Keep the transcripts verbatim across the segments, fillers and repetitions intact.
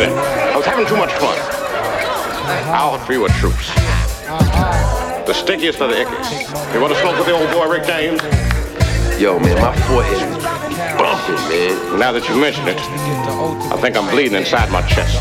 thing. I was having too much fun. All three were troops. The stickiest of the ickies. You want to smoke with the old boy Rick James? Yo, man, my forehead is bumping, man. Now that you mention it, I think I'm bleeding inside my chest.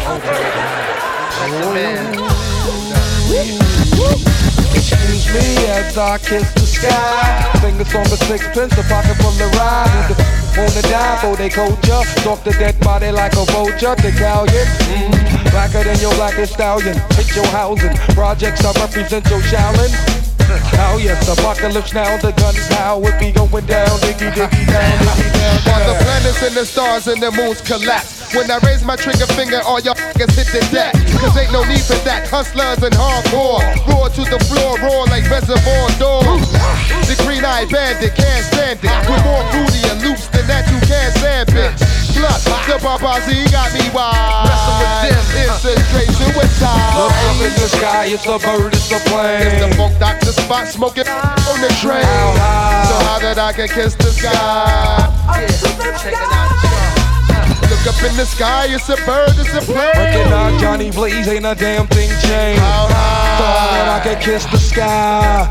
Excuse me as I kiss the sky. Fingers on the sixpence, the pocket full of ride. Wanna die for they culture. Stalk the dead body like a vulture. The Italian, mm, blacker than your blackest stallion. Hit your housing. Projects I represent your challenge. Oh yes, apocalypse now, the guns how it be going down, diggy diggy down, diggy down. While the planets and the stars and the moons collapse. When I raise my trigger finger, all y'all niggas hit the deck. Cause ain't no need for that, hustlers and hardcore. Roar to the floor, roar like reservoir doors. The green-eyed bandit can't stand it. With more booty and loops than that you can't stand, bitch. Plus, the Barbazi got me wild. Wrestle with them, it's a straight suicide. Look up in the sky, it's a bird, it's a plane. It's the funk doctor spot smoking on the train. So how that I can kiss the sky? Yeah, check it out. Look up in the sky, it's a bird, it's a plane. Recognize Johnny Blaze, ain't a damn thing changed. How high? So that I can kiss the sky.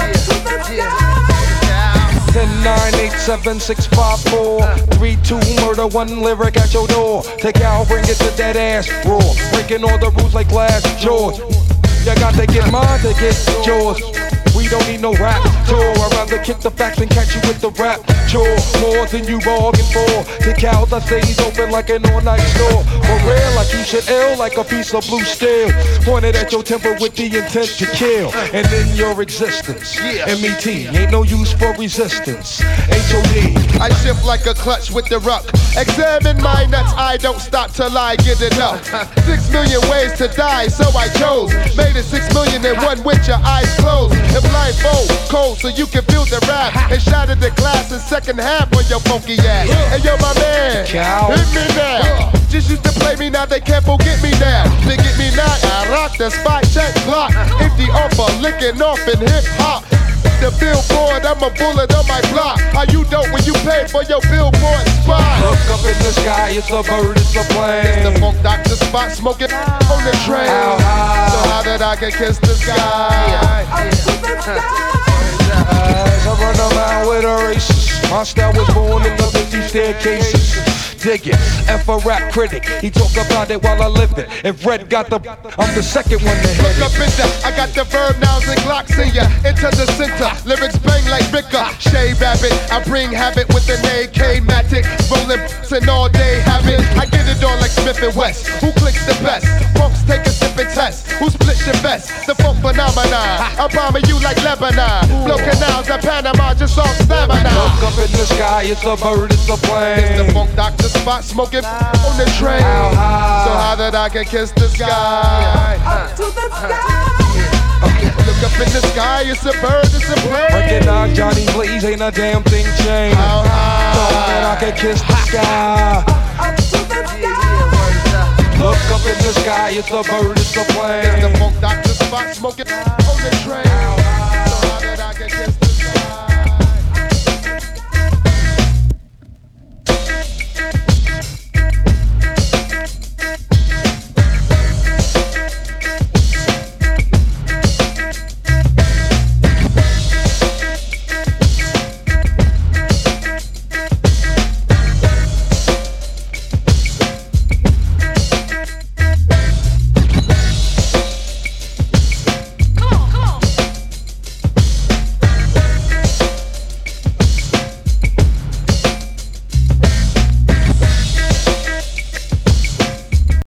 ten, nine, eight, seven, six, five, four, three, two, murder, one lyric at your door. Take out, bring it to that ass roar. Breaking all the rules like glass jaws. You got to get mine to get yours. We don't need no rap tour. I'd rather kick the facts and catch you with the rap chore. More than you bargained for. The cows I say he's open like an all-night store. For real, I keep shit ill like a piece of blue steel. Pointed at your temper with the intent to kill. And in your existence, M E T ain't no use for resistance. H O D. I shift like a clutch with the ruck. Examine my nuts, I don't stop till I get enough. Six million ways to die, so I chose. Made it six million and one with your eyes closed. And blindfold, cold, so you can feel the rap. And shattered the glass in second half on your funky ass. Hey yo, my man, Cow. hit me now. Just used to play me, now they can't forget me now. They get me now, I rock the spot, check block. Empty offer, licking off in hip hop. The billboard, I'm a bullet on my block. How you dope when you pay for your billboard spot? Look up in the sky, it's a bird, it's a plane. It's the funk doctor spot, smoking on the train. How high? So how that I can kiss the sky? As I run around with a racist, my style was born in the fifty staircases. Dig it, F a rap critic, he talk about it while I live it. If Red got the, I'm the second one to hit Look it. up in the, I got the verb nouns and glocks in ya. Into the center, lyrics bang like Vicar. Shea Rabbit, I bring habit with an A K Matic. Rolling and all day habit. I get it on like Smith and West. Who clicks the best? Folks take a sip and test. Who splits your best? The funk phenomenon. I'm bombing you like Lebanon. Blow canals at Panama, just off stamina. Look up in the sky, it's a bird, it's a plane. It's the funk doctor spot, smoking on the train. How high? So how that I can kiss the sky? Up to the sky. Look up in the sky, it's a bird, it's a plane. Recognize Johnny Blaze, ain't a damn thing changed. How high? So that I can kiss the sky. Up to the sky. Look up in the sky, it's a bird, it's a plane. It's the funk doctor spot, smoking on the train. So how that I can kiss the